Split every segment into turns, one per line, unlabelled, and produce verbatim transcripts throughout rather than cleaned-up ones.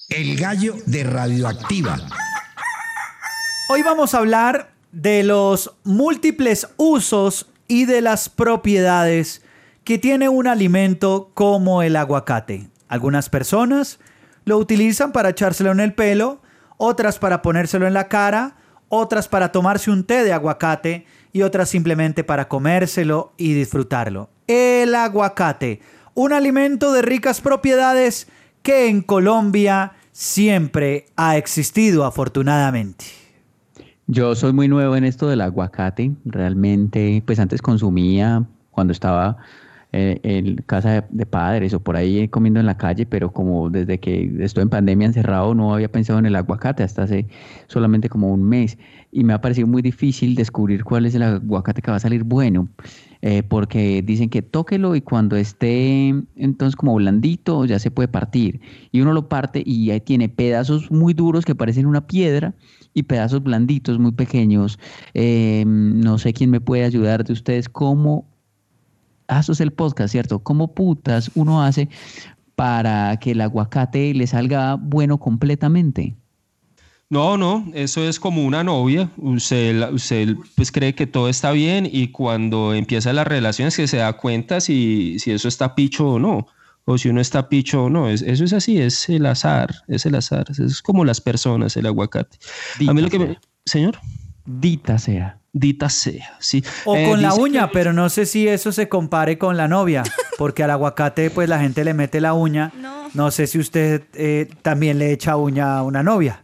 El gallo de Radioactiva.
Hoy vamos a hablar de los múltiples usos y de las propiedades que tiene un alimento como el aguacate. Algunas personas lo utilizan para echárselo en el pelo, otras para ponérselo en la cara, otras para tomarse un té de aguacate y otras simplemente para comérselo y disfrutarlo. El aguacate, un alimento de ricas propiedades que en Colombia siempre ha existido, afortunadamente.
Yo soy muy nuevo en esto del aguacate. Realmente, pues antes consumía cuando estaba eh, en casa de, de padres o por ahí comiendo en la calle, pero como desde que estoy en pandemia encerrado no había pensado en el aguacate hasta hace solamente como un mes. Y me ha parecido muy difícil descubrir cuál es el aguacate que va a salir bueno. Eh, porque dicen que tóquelo y cuando esté entonces como blandito ya se puede partir. Y uno lo parte y ahí tiene pedazos muy duros que parecen una piedra y pedazos blanditos muy pequeños. Eh, no sé quién me puede ayudar de ustedes cómo... Ah, eso es el podcast, ¿cierto? ¿Cómo putas uno hace para que el aguacate le salga bueno completamente?
No, no, eso es como una novia. Usted, usted pues cree que todo está bien y cuando empieza las relaciones que se da cuenta si, si eso está picho o no, o si uno está picho o no. Es, eso es así, es el azar, es el azar. Es como las personas, el aguacate.
Dita
A mí lo que
sea.
me... Señor.
Dita sea.
Dita sea, sí.
O
Eh,
con la
dice
uña,
que-
pero no sé si eso se compare con la novia, porque al aguacate pues la gente le mete la uña.
No.
No sé si usted eh, también le echa uña a una novia.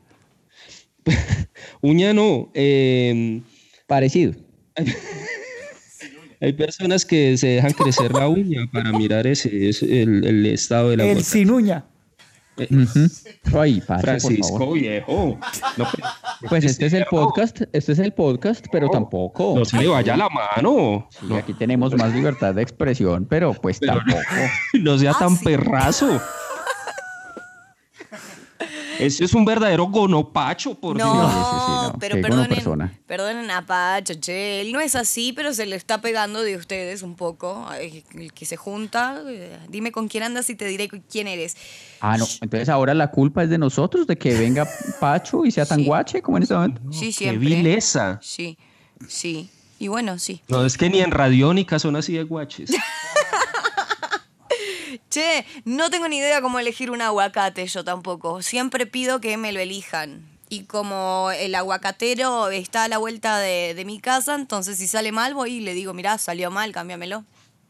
Uña no. eh,
Parecido.
hay personas que se dejan crecer la uña para mirar ese, es el, el estado del
El
aguacate.
sin uña.
Eh,
Ujú. Ay, parce, por
Francisco,
favor.
viejo. No,
Pues este es el podcast, este es el podcast, pero tampoco.
no se le vaya la mano.
Sí,
No,
aquí tenemos más libertad de expresión, pero pues
Pero no.
tampoco.
no sea
Ah,
tan
sí.
perrazo. Ese es un verdadero gonopacho, por
No,
Dios.
Sí, sí, sí, no.
pero
Qué buena
perdonen,
persona.
perdonen a Pacho, che, él no es así, pero se le está pegando de ustedes un poco. Ay, el que se junta, eh, dime con quién andas y te diré quién eres.
Ah, no. Entonces ahora la culpa es de nosotros, de que venga Pacho y sea tan
Sí.
guache como en este momento.
Sí,
Qué
siempre.
vileza.
Sí, sí. Y bueno, sí.
No, es que ni en Radiónica son así de guaches.
Che, no tengo ni idea cómo elegir un aguacate, yo tampoco. Siempre pido que me lo elijan. Y como el aguacatero está a la vuelta de, de mi casa, entonces si sale mal voy y le digo, mirá, salió mal, cámbiamelo.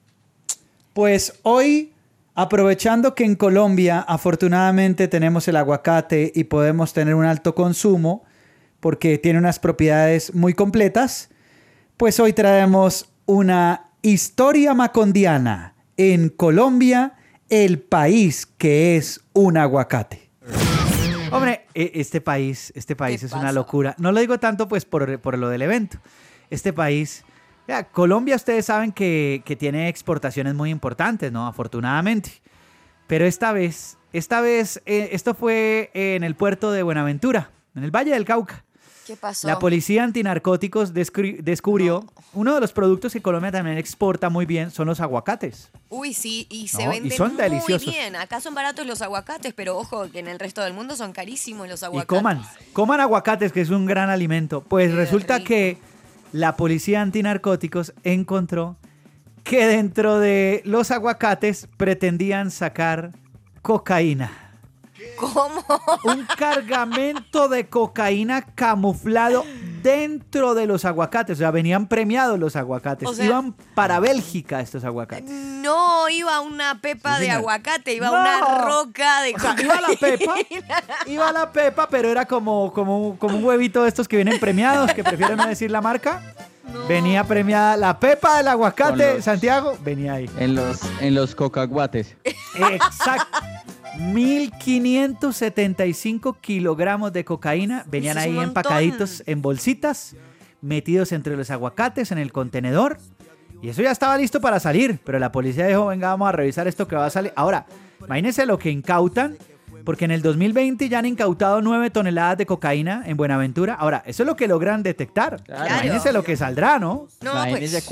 Pues hoy, aprovechando que en Colombia afortunadamente tenemos el aguacate y podemos tener un alto consumo, porque tiene unas propiedades muy completas, pues hoy traemos una historia macondiana en Colombia, el país que es un aguacate. Hombre, e- este país, este país
¿Qué
es una
pasa?
locura. No lo digo tanto pues por, por lo del evento. Este país, ya, Colombia ustedes saben que, que tiene exportaciones muy importantes, ¿no? Afortunadamente. Pero esta vez, esta vez, eh, esto fue en el puerto de Buenaventura, en el Valle del Cauca.
¿Qué pasó?
La policía antinarcóticos descri- descubrió uno de los productos que Colombia también exporta muy bien, son los aguacates.
Uy, sí, y se
No, y
venden
son
muy
deliciosos.
bien. Acá son baratos los aguacates, pero ojo, que en el resto del mundo son carísimos los
Y
aguacates.
coman, coman aguacates, que es un gran alimento. Pues
Qué
resulta
rico.
que la policía antinarcóticos encontró que dentro de los aguacates pretendían sacar cocaína.
¿Cómo?
Un cargamento de cocaína camuflado dentro de los aguacates. O sea, venían premiados los aguacates.
O sea-
Iban para Bélgica estos aguacates.
No iba una pepa
Sí,
de
señor.
aguacate, iba
No.
una roca de
O sea, iba la pepa, iba la pepa, pero era como, como, como un huevito de estos que vienen premiados, que prefiero no decir la marca.
No.
Venía premiada la pepa del aguacate,
Con los-
Santiago, venía ahí.
En los, en los cocaguates.
Exacto. mil quinientos setenta y cinco kilogramos de cocaína venían
Eso es
ahí
un
empacaditos
montón.
en bolsitas, metidos entre los aguacates en el contenedor. Y eso ya estaba listo para salir, pero la policía dijo, venga, vamos a revisar esto que va a salir. Ahora, imagínense lo que incautan, porque en el dos mil veinte ya han incautado nueve toneladas de cocaína en Buenaventura. Ahora, eso es lo que logran detectar.
Claro.
Imagínense lo que saldrá, ¿no?
No,
Imagínense
pues,
cuán-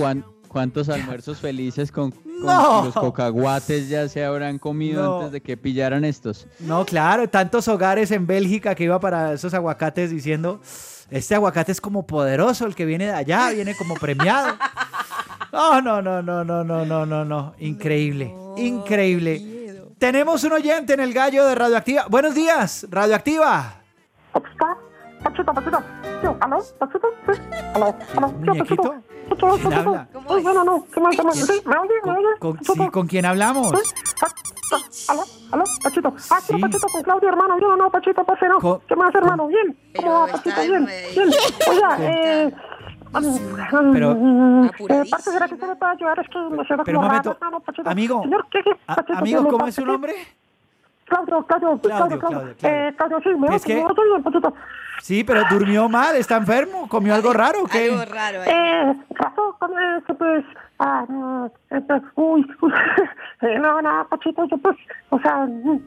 ¿Cuántos almuerzos felices con, con
No.
los cocahuates ya se habrán comido
No.
antes de que pillaran estos?
No, claro, tantos hogares en Bélgica que iba para esos aguacates diciendo, este aguacate es como poderoso, el que viene de allá, viene como premiado. No, no, no, no, no, no, no, no, no. Increíble, increíble. Tenemos un oyente en el gallo de Radioactiva. Buenos días, Radioactiva.
Pachito, Pachito, Pachito. Yo, ¿aló? ¿Pachito? Sí. ¿Aló? ¿Aló? Yo,
¿Muñequito?
Pachito. Pachito,
¿Quién
Pachito.
habla?
¿Cómo
Sí, no, no, no. ¿Qué más, qué más? Sí, ¿me oye? ¿Me oye?
¿Con,
Pachito.
sí, ¿con quién hablamos?
Sí. Pa- pa- ¿Aló? ¿Aló? Pachito. Ah, sí,
Sí.
Pachito, con Claudio, hermano. Bien o no, Pachito, por no.
Con-
¿Qué más, hermano? Bien.
Pero
¿Cómo va,
está
Pachito? Bien.
muy-
Bien. Oiga, eh...
Pero-
Eh, parte de la que usted me puede ayudar es que me siento
Pero un
como
momento,
raro, hermano, Pachito.
amigo,
Señor, ¿qué, qué?
a-
Pachito,
amigo,
que me
¿cómo
pasa
es su
que-
nombre?
Claudio, Claudio, Claudio,
Claudio, Claudio, Claudio.
Eh, Claudio, sí, me
Es que-
me oye bien, Pachito.
Sí, pero durmió mal, está enfermo, comió algo raro, ¿o qué?
Algo raro ahí.
Eh, razón con eso, pues, ah, no, eh, pues, uy, uy, eh, no, no, Pachito, yo pues, o sea,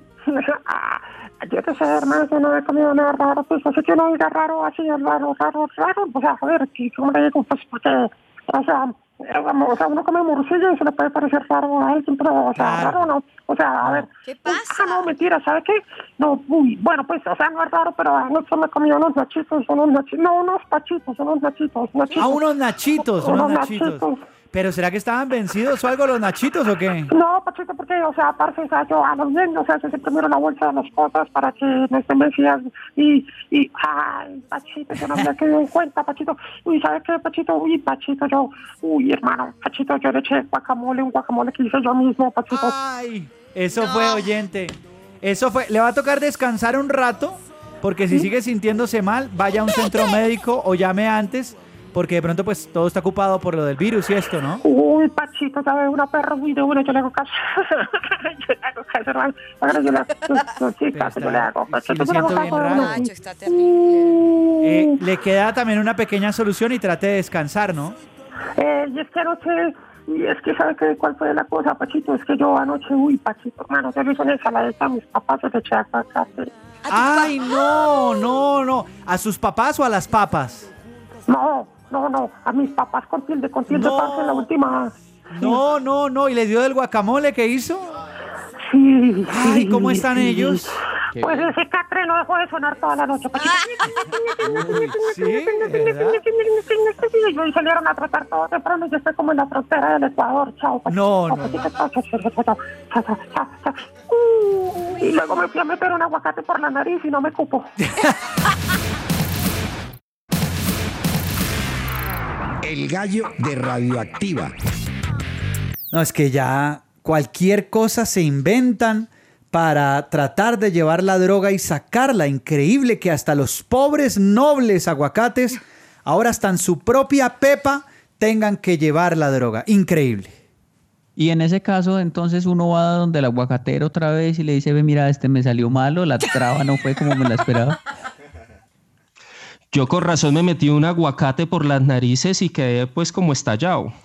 ah, yo qué sé, hermano, yo no he comido nada raro, pues, así que no diga raro, así, raro, raro, raro, o sea, a ver, que como le digo, pues, porque, o sea, eh, vamos, o sea, uno come morcilla y se le puede parecer raro a alguien, pero, o sea,
Claro.
raro no, o sea, a ver.
¿Qué pasa?
Ah, no, mentira, ¿sabe qué? No, uy, bueno, pues, o sea, no es raro, pero anoche me comí unos nachitos, unos nachitos, no, unos pachitos, unos nachitos, nachitos.
A unos nachitos, unos
Unos
nachitos.
nachitos.
¿Pero será que estaban vencidos o algo los nachitos o qué?
No, Pachito, porque, o sea, aparte, o sea, yo a los bien, o sea, yo siempre miro la bolsa de las cosas para que no estén vencidas y, y, ay, Pachito, yo no me había quedado en cuenta, Pachito. Uy, ¿sabes qué, Pachito? Uy, Pachito, yo, uy, hermano, Pachito, yo le eché guacamole, un guacamole que hice yo mismo, Pachito.
Ay, eso fue, oyente. Eso fue. Le va a tocar descansar un rato, porque si sigue sintiéndose mal, vaya a un centro médico o llame antes, porque de pronto pues todo está ocupado por lo del virus y esto, ¿no?
Uy, Pachito, ¿sabes? Una perra muy de una, yo le hago caso. Yo le hago caso, hermano. Ahora yo le hago yo, sí,
Pero
caso,
está-
yo le hago.
sí
Pachito,
lo
yo le hago
siento bien
caso,
raro.
hermano.
Nacho, está terrible.
Eh, le queda también una pequeña solución y trate de descansar, ¿no?
Eh, y es que anoche, y es que ¿sabe qué, cuál fue la cosa, Pachito? Es que yo anoche, uy, Pachito, hermano, yo le hice una ensaladita a mis papás, yo le eché aguacate.
Ay, no, no, no. ¿A sus papás o a las papas?
No, no, no, a mis papás con tilde, con tilde,
No.
parce, la última.
No, no, no. ¿Y le dio del guacamole que hizo?
Sí,
Ay,
sí,
¿cómo están
sí.
ellos?
Qué
Pues
bien.
ese catre no dejó de sonar toda la noche, Pachito.
Sí, ¿verdad?
Y hoy salieron a tratar todo temprano y yo estoy como en la frontera del Ecuador. Chao, Pachito.
No, no,
Pachito, chao, chao, chao, chao, chao, chao, chao, chao, chao. Uh, Y luego me fui a meter un aguacate por la nariz y no me cupo.
El gallo de Radioactiva.
No, es que ya cualquier cosa se inventan para tratar de llevar la droga y sacarla. Increíble que hasta los pobres nobles aguacates, ahora hasta en su propia pepa, tengan que llevar la droga. Increíble.
Y en ese caso, entonces uno va donde el aguacatero otra vez y le dice, ve, mira, este me salió malo, la traba no fue como me la esperaba.
Yo con razón me metí un aguacate por las narices y quedé pues como estallado.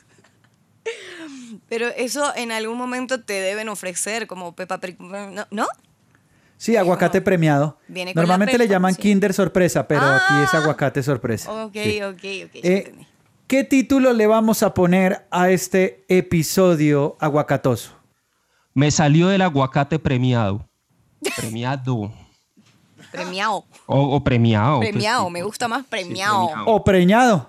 Pero eso en algún momento te deben ofrecer como Peppa Pig, ¿no? ¿No?
Sí, aguacate premiado.
Viene con
Normalmente
la
le
pepa,
llaman
sí.
Kinder sorpresa, pero
Ah.
aquí es aguacate sorpresa.
Ok,
Sí.
ok, ok, ya
Eh,
entendí.
¿Qué título le vamos a poner a este episodio aguacatoso?
Me salió el aguacate premiado. Premiado.
Premiado.
O, o premiado. pues,
Premiado,
sí.
me gusta más premiado.
premiado.
O preñado.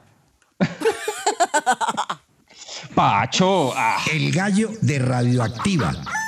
Pacho. ah.
El gallo de Radioactiva.